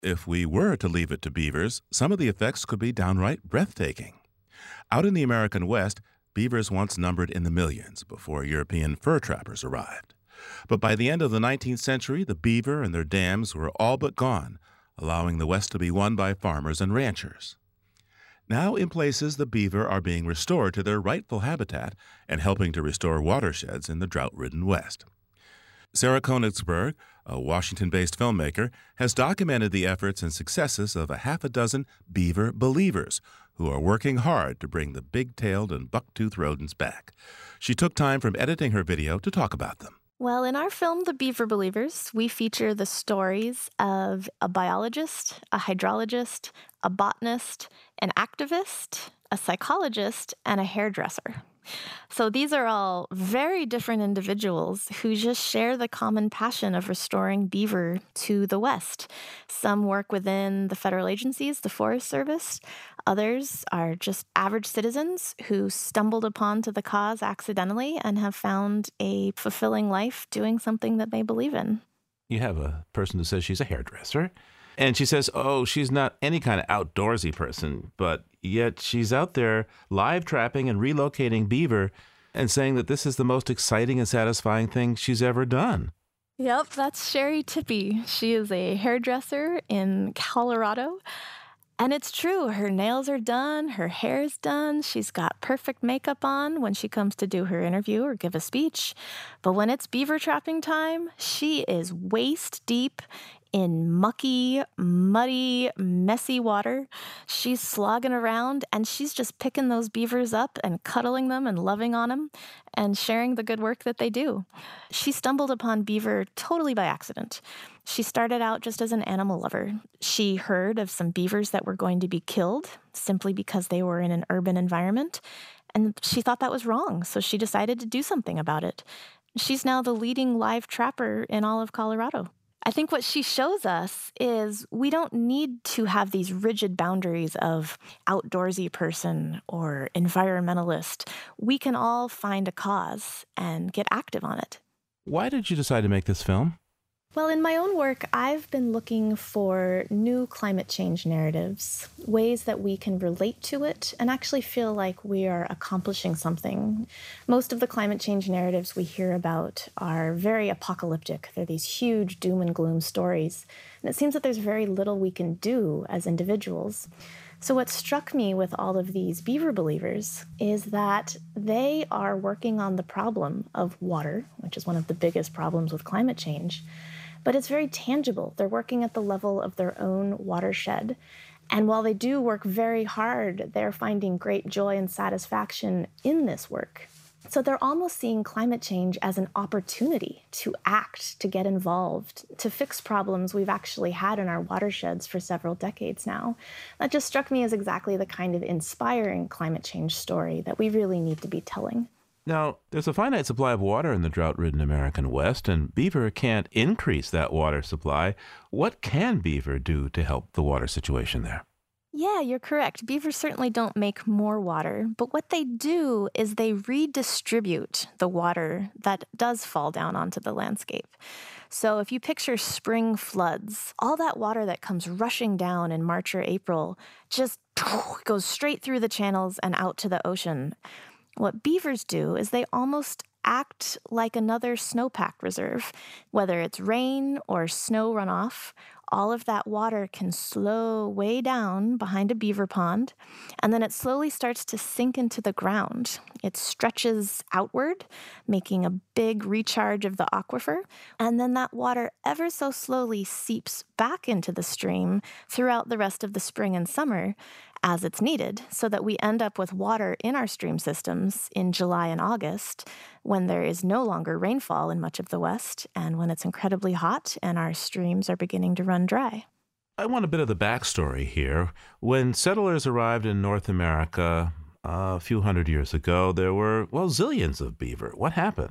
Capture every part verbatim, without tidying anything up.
If we were to leave it to beavers, some of the effects could be downright breathtaking. Out in the American West, beavers once numbered in the millions before European fur trappers arrived. But by the end of the nineteenth century, the beaver and their dams were all but gone, allowing the West to be won by farmers and ranchers. Now, in places, the beaver are being restored to their rightful habitat and helping to restore watersheds in the drought-ridden West. Sarah Koenigsberg, a Washington-based filmmaker, has documented the efforts and successes of a half a dozen beaver believers who are working hard to bring the big-tailed and buck-toothed rodents back. She took time from editing her video to talk about them. Well, in our film, The Beaver Believers, we feature the stories of a biologist, a hydrologist, a botanist, an activist, a psychologist, and a hairdresser. So these are all very different individuals who just share the common passion of restoring beaver to the West. Some work within the federal agencies, the Forest Service. Others are just average citizens who stumbled upon to the cause accidentally and have found a fulfilling life doing something that they believe in. You have a person who says she's a hairdresser, and she says, oh, she's not any kind of outdoorsy person, but yet she's out there live trapping and relocating beaver and saying that this is the most exciting and satisfying thing she's ever done. Yep, that's Sherry Tippy. She is a hairdresser in Colorado. And it's true, her nails are done, her hair's done, she's got perfect makeup on when she comes to do her interview or give a speech. But when it's beaver trapping time, she is waist deep in mucky, muddy, messy water. She's slogging around, and she's just picking those beavers up and cuddling them and loving on them and sharing the good work that they do. She stumbled upon beaver totally by accident. She started out just as an animal lover. She heard of some beavers that were going to be killed simply because they were in an urban environment, and she thought that was wrong, so she decided to do something about it. She's now the leading live trapper in all of Colorado. I think what she shows us is we don't need to have these rigid boundaries of outdoorsy person or environmentalist. We can all find a cause and get active on it. Why did you decide to make this film? Well, in my own work, I've been looking for new climate change narratives, ways that we can relate to it and actually feel like we are accomplishing something. Most of the climate change narratives we hear about are very apocalyptic. They're these huge doom and gloom stories. And it seems that there's very little we can do as individuals. So what struck me with all of these beaver believers is that they are working on the problem of water, which is one of the biggest problems with climate change. But it's very tangible. They're working at the level of their own watershed. And while they do work very hard, they're finding great joy and satisfaction in this work. So they're almost seeing climate change as an opportunity to act, to get involved, to fix problems we've actually had in our watersheds for several decades now. That just struck me as exactly the kind of inspiring climate change story that we really need to be telling. Now, there's a finite supply of water in the drought-ridden American West, and beaver can't increase that water supply. What can beaver do to help the water situation there? Yeah, you're correct. Beavers certainly don't make more water, but what they do is they redistribute the water that does fall down onto the landscape. So if you picture spring floods, all that water that comes rushing down in March or April just goes straight through the channels and out to the ocean. What beavers do is they almost act like another snowpack reserve. Whether it's rain or snow runoff, all of that water can slow way down behind a beaver pond, and then it slowly starts to sink into the ground. It stretches outward, making a big recharge of the aquifer, and then that water ever so slowly seeps back into the stream throughout the rest of the spring and summer as it's needed, so that we end up with water in our stream systems in July and August when there is no longer rainfall in much of the West and when it's incredibly hot and our streams are beginning to run dry. I want a bit of the backstory here. When settlers arrived in North America uh, a few hundred years ago, there were, well, zillions of beaver. What happened?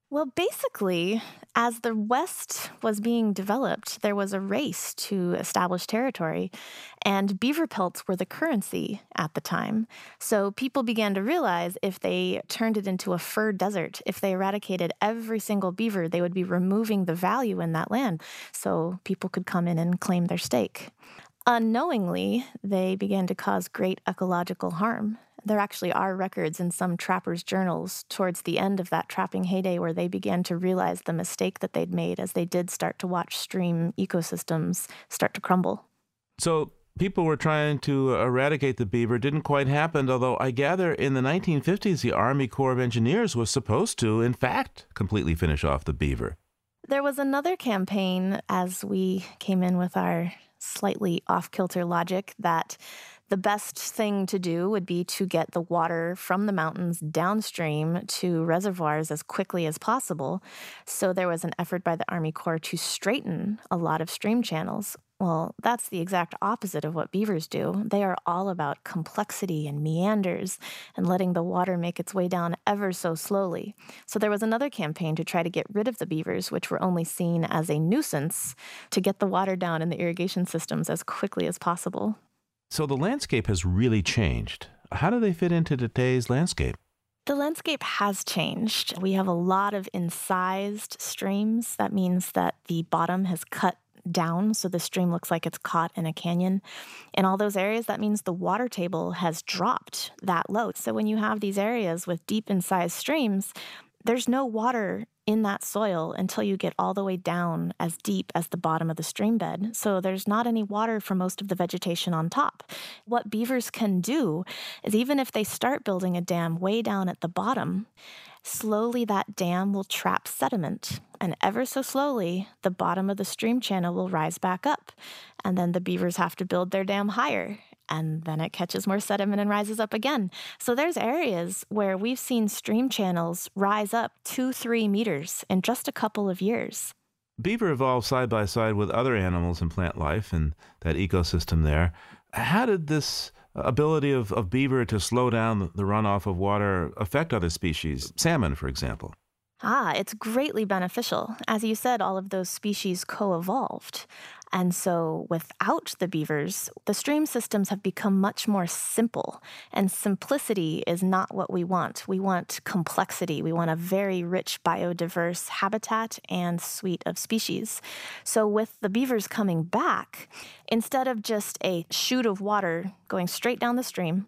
Well, basically, as the West was being developed, there was a race to establish territory, and beaver pelts were the currency at the time. So people began to realize if they turned it into a fur desert, if they eradicated every single beaver, they would be removing the value in that land. So people could come in and claim their stake. Unknowingly, they began to cause great ecological harm. There actually are records in some trappers' journals towards the end of that trapping heyday where they began to realize the mistake that they'd made as they did start to watch stream ecosystems start to crumble. So people were trying to eradicate the beaver. Didn't quite happen, although I gather in the nineteen fifties, the Army Corps of Engineers was supposed to, in fact, completely finish off the beaver. There was another campaign as we came in with our slightly off-kilter logic that the best thing to do would be to get the water from the mountains downstream to reservoirs as quickly as possible. So there was an effort by the Army Corps to straighten a lot of stream channels. Well, that's the exact opposite of what beavers do. They are all about complexity and meanders and letting the water make its way down ever so slowly. So there was another campaign to try to get rid of the beavers, which were only seen as a nuisance, to get the water down in the irrigation systems as quickly as possible. So the landscape has really changed. How do they fit into today's landscape? The landscape has changed. We have a lot of incised streams. That means that the bottom has cut down, so the stream looks like it's caught in a canyon. In all those areas, that means the water table has dropped that low. So when you have these areas with deep incised streams, there's no water in that soil until you get all the way down as deep as the bottom of the stream bed. So there's not any water for most of the vegetation on top. What beavers can do is even if they start building a dam way down at the bottom, slowly that dam will trap sediment. And ever so slowly, the bottom of the stream channel will rise back up. And then the beavers have to build their dam higher. And then it catches more sediment and rises up again. So there's areas where we've seen stream channels rise up two, three meters in just a couple of years. Beaver evolved side by side with other animals and plant life in that ecosystem there. How did this ability of, of beaver to slow down the runoff of water affect other species, salmon, for example? Ah, it's greatly beneficial. As you said, all of those species co-evolved. And so without the beavers, the stream systems have become much more simple. And simplicity is not what we want. We want complexity. We want a very rich biodiverse habitat and suite of species. So with the beavers coming back, instead of just a chute of water going straight down the stream,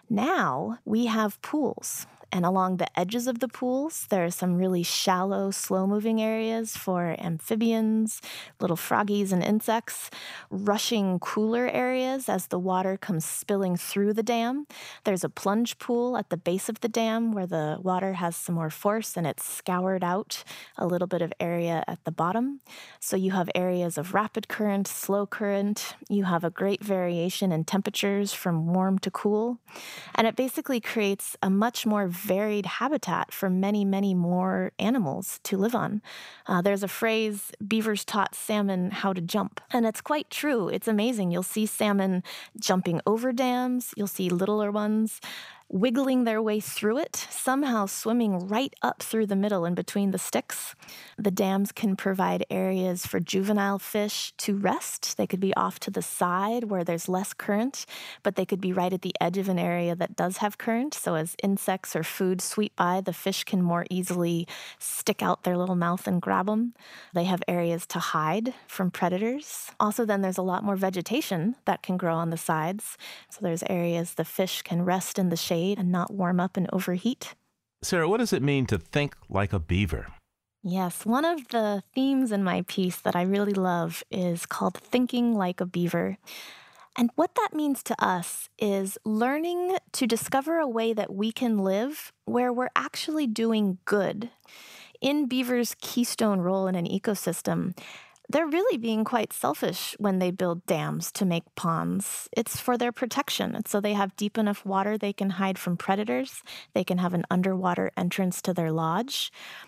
now we have pools. And along the edges of the pools, there are some really shallow, slow-moving areas for amphibians, little froggies and insects, rushing cooler areas as the water comes spilling through the dam. There's a plunge pool at the base of the dam where the water has some more force and it's scoured out a little bit of area at the bottom. So you have areas of rapid current, slow current. You have a great variation in temperatures from warm to cool. And it basically creates a much more varied habitat for many, many more animals to live on. Uh, there's a phrase, beavers taught salmon how to jump. And it's quite true. It's amazing. You'll see salmon jumping over dams. You'll see littler ones wiggling their way through it, somehow swimming right up through the middle in between the sticks. The dams can provide areas for juvenile fish to rest. They could be off to the side where there's less current, but they could be right at the edge of an area that does have current. So as insects or food sweep by, the fish can more easily stick out their little mouth and grab them. They have areas to hide from predators. Also, then there's a lot more vegetation that can grow on the sides. So there's areas the fish can rest in the shade and not warm up and overheat. Sarah, what does it mean to think like a beaver? Yes, one of the themes in my piece that I really love is called Thinking Like a Beaver. And what that means to us is learning to discover a way that we can live where we're actually doing good. In beavers' keystone role in an ecosystem, they're really being quite selfish when they build dams to make ponds. It's for their protection. It's so they have deep enough water they can hide from predators. They can have an underwater entrance to their lodge.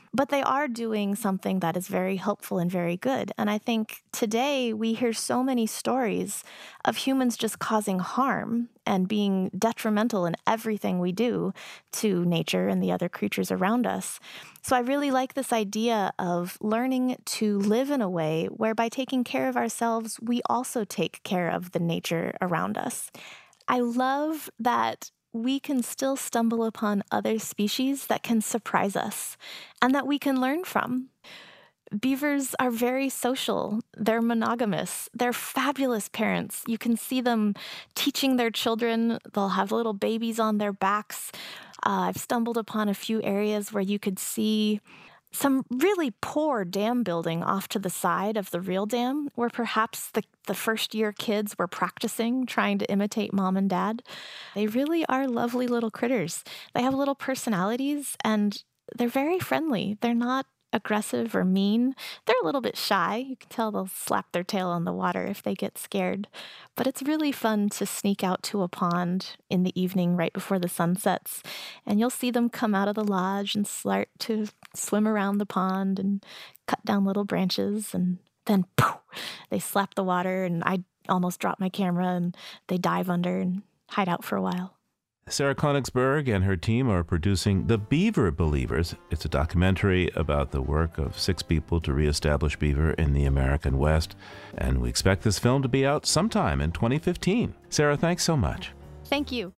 But they are doing something that is very helpful and very good. And I think today we hear so many stories of humans just causing harm and being detrimental in everything we do to nature and the other creatures around us. So I really like this idea of learning to live in a way where by taking care of ourselves, we also take care of the nature around us. I love that we can still stumble upon other species that can surprise us and that we can learn from. Beavers are very social. They're monogamous. They're fabulous parents. You can see them teaching their children. They'll have little babies on their backs. Uh, I've stumbled upon a few areas where you could see some really poor dam building off to the side of the real dam, where perhaps the, the first year kids were practicing, trying to imitate mom and dad. They really are lovely little critters. They have little personalities and they're very friendly. They're not aggressive or mean. They're a little bit shy. You can tell they'll slap their tail on the water if they get scared. But it's really fun to sneak out to a pond in the evening right before the sun sets. And you'll see them come out of the lodge and start to swim around the pond and cut down little branches. And then poof, they slap the water and I almost drop my camera and they dive under and hide out for a while. Sarah Koenigsberg and her team are producing The Beaver Believers. It's a documentary about the work of six people to reestablish beaver in the American West. And we expect this film to be out sometime in twenty fifteen. Sarah, thanks so much. Thank you.